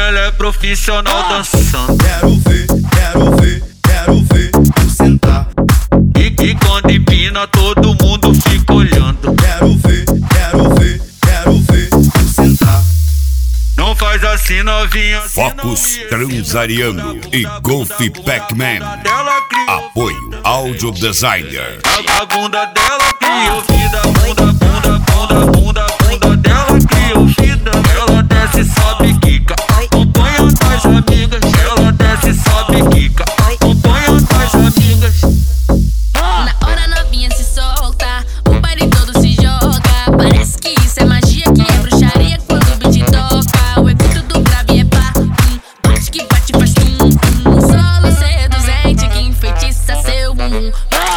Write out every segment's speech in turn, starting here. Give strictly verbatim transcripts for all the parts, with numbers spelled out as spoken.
ela é profissional dançando. Quero ver, quero ver, quero ver tu sentar. E, e quando empina todo mundo fica olhando. Quero ver, quero ver, quero ver tu sentar. Não faz assim novinha. Focus Transariano e Golf Pac-Man. Apoio Audio Designer. A, a bunda dela cria vida, bunda, bunda, bunda, bunda, bunda dela cria vida. Ela desce, sobe, quica, acompanha das amigas. Ela desce, sobe, quica, acompanha das amigas. Na hora novinha se solta, o baile todo se joga. Parece que isso é magia, que é bruxaria quando o beat toca. O efeito do grave é pá, hum, bate que bate faz tum, tum. Solo seduzente que enfeitiça seu bumbum.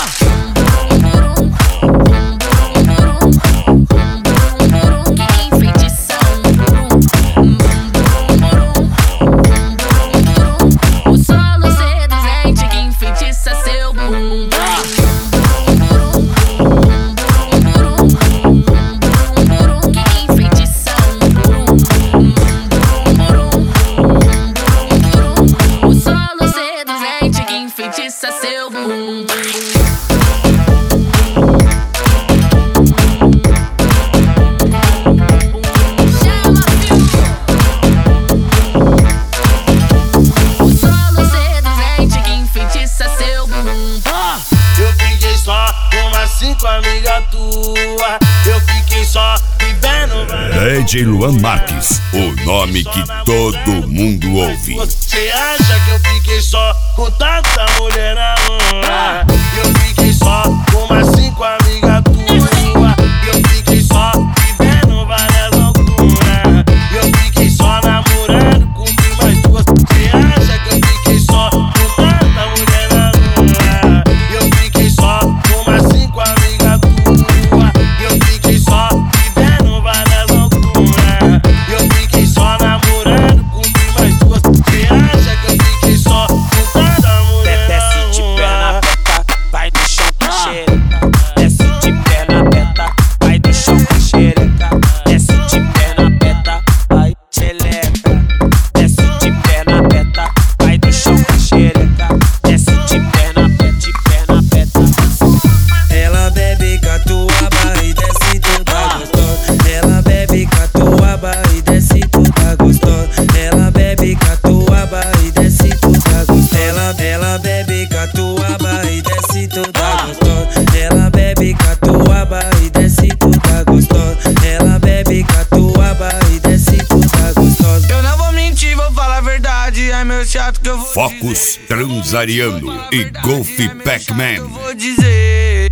Enfeitiça seu bumbum. Chama, o solo seduzente que enfeitiça seu bumbum. Eu fiquei só com umas cinco amigas tua. Eu fiquei só vivendo. D J Luan Marques, o nome que todo mundo ouve. Você acha que eu fiquei só com tanta mulher na rua? Eu fiquei só com umas cinco amigas tuas. Eu fiquei só vivendo várias loucuras. Eu fiquei só namorando com mais duas. Você acha que eu fiquei só com tanta mulher na rua? Eu fiquei só com umas cinco amigas tuas. Eu fiquei só vivendo várias loucuras. Eu fiquei só namorando com mais duas. Você acha que eu fiquei só com tanta mulher? Desce de perna aberta, vai no chão com xereca. Desce de perna aberta, vai no chão com xereca. Desce de perna aberta, vai xereca. Desce de perna aberta, vai no chão com xereca. Desce de perna aberta, de perna aberta. Ela bebe catuaba e desce toda gostosa. Ela bebe catuaba e desce toda gostosa. Ela bebe catuaba e desce toda gostosa. Ela, ela bebe catuaba e desce toda gostosa. Ela bebe catuaba e desce toda gostosa. Ela bebe catuaba e desce toda gostosa. Eu não vou mentir, vou falar a verdade. É meu chato que eu vou Focus Transariano e Golf Pac-Man. vou dizer.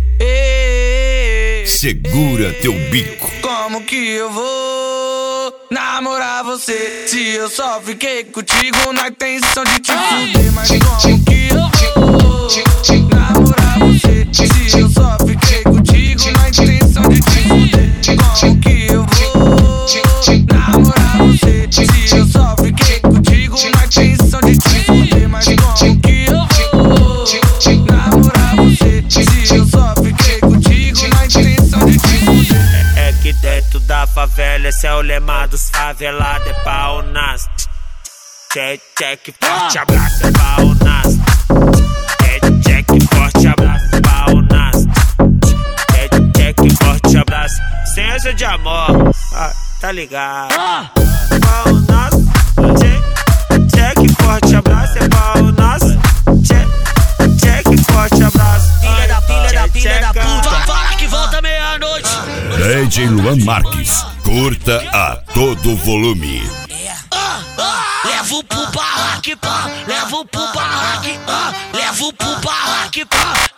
Segura teu bico. Como que eu vou namorar você se eu só fiquei contigo na intenção de te fuder? Mas como que eu vou namorar você se eu só fiquei contigo na intenção de te fuder? Como que eu vou namorar você se eu só fiquei contigo na intenção de te fuder? Mas como que eu vou namorar você se eu só fiquei contigo na intenção de te fuder? É que dentro da favela esse é o lema dos favelados, é pau nas. Check, check, forte abraço, é pau nas. Check, check, forte abraço, pau nas. Check, check, forte abraço, senha de amor, ah, tá ligado? Pau nas. Check, check, forte abraço, é pau nas. Check, check, forte abraço. Filha da filha da filha da puta, fala que volta meia-noite. D J Luan Marques, curta a todo volume. Ah, ah, levo pro barraque, pá, levo pro barraque, ah, levo pro barraque, pá.